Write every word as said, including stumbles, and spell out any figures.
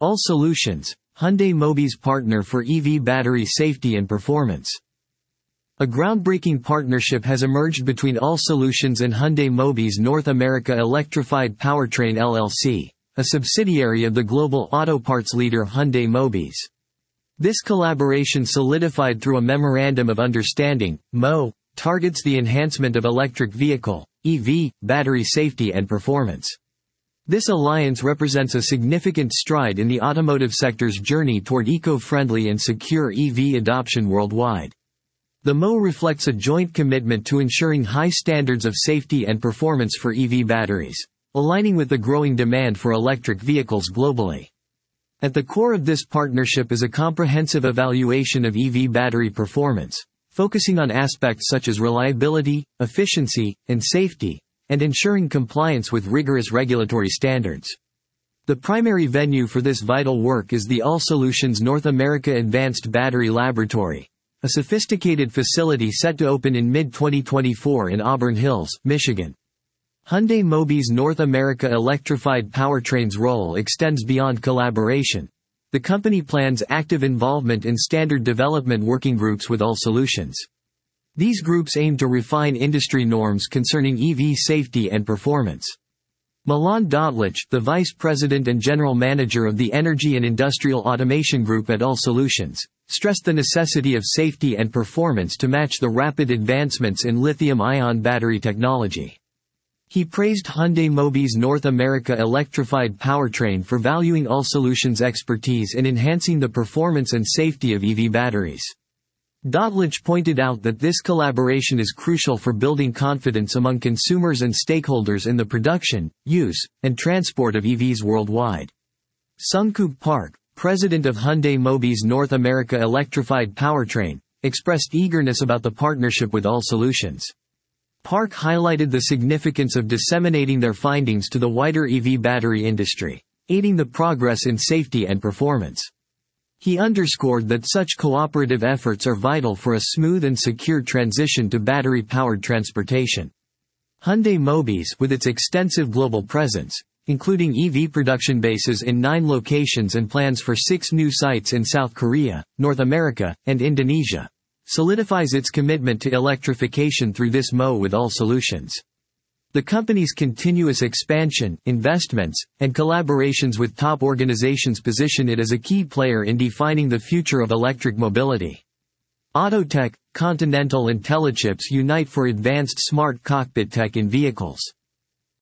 All Solutions, Hyundai Mobis partner for E V battery safety and performance. A groundbreaking partnership has emerged between All Solutions and Hyundai Mobis North America Electrified Powertrain L L C, a subsidiary of the global auto parts leader Hyundai Mobis. This collaboration, solidified through a Memorandum of Understanding, M O, targets the enhancement of electric vehicle, E V, battery safety and performance. This alliance represents a significant stride in the automotive sector's journey toward eco-friendly and secure E V adoption worldwide. The M O reflects a joint commitment to ensuring high standards of safety and performance for E V batteries, aligning with the growing demand for electric vehicles globally. At the core of this partnership is a comprehensive evaluation of E V battery performance, focusing on aspects such as reliability, efficiency, and safety, and ensuring compliance with rigorous regulatory standards. The primary venue for this vital work is the All Solutions North America Advanced Battery Laboratory, a sophisticated facility set to open in mid twenty twenty-four in Auburn Hills, Michigan. Hyundai Mobis North America Electrified Powertrain's role extends beyond collaboration. The company plans active involvement in standard development working groups with All Solutions. These groups aim to refine industry norms concerning E V safety and performance. Milan Dotlich, the Vice President and General Manager of the Energy and Industrial Automation Group at All Solutions, stressed the necessity of safety and performance to match the rapid advancements in lithium-ion battery technology. He praised Hyundai Mobis North America Electrified Powertrain for valuing All Solutions' expertise in enhancing the performance and safety of E V batteries. Dotlich pointed out that this collaboration is crucial for building confidence among consumers and stakeholders in the production, use, and transport of E Vs worldwide. Sungkook Park, president of Hyundai Mobis North America Electrified Powertrain, expressed eagerness about the partnership with All Solutions. Park highlighted the significance of disseminating their findings to the wider E V battery industry, aiding the progress in safety and performance. He underscored that such cooperative efforts are vital for a smooth and secure transition to battery-powered transportation. Hyundai Mobis, with its extensive global presence, including E V production bases in nine locations and plans for six new sites in South Korea, North America, and Indonesia, solidifies its commitment to electrification through this M O with All Solutions. The company's continuous expansion, investments, and collaborations with top organizations position it as a key player in defining the future of electric mobility. Autotech, Continental and Telechips unite for advanced smart cockpit tech in vehicles.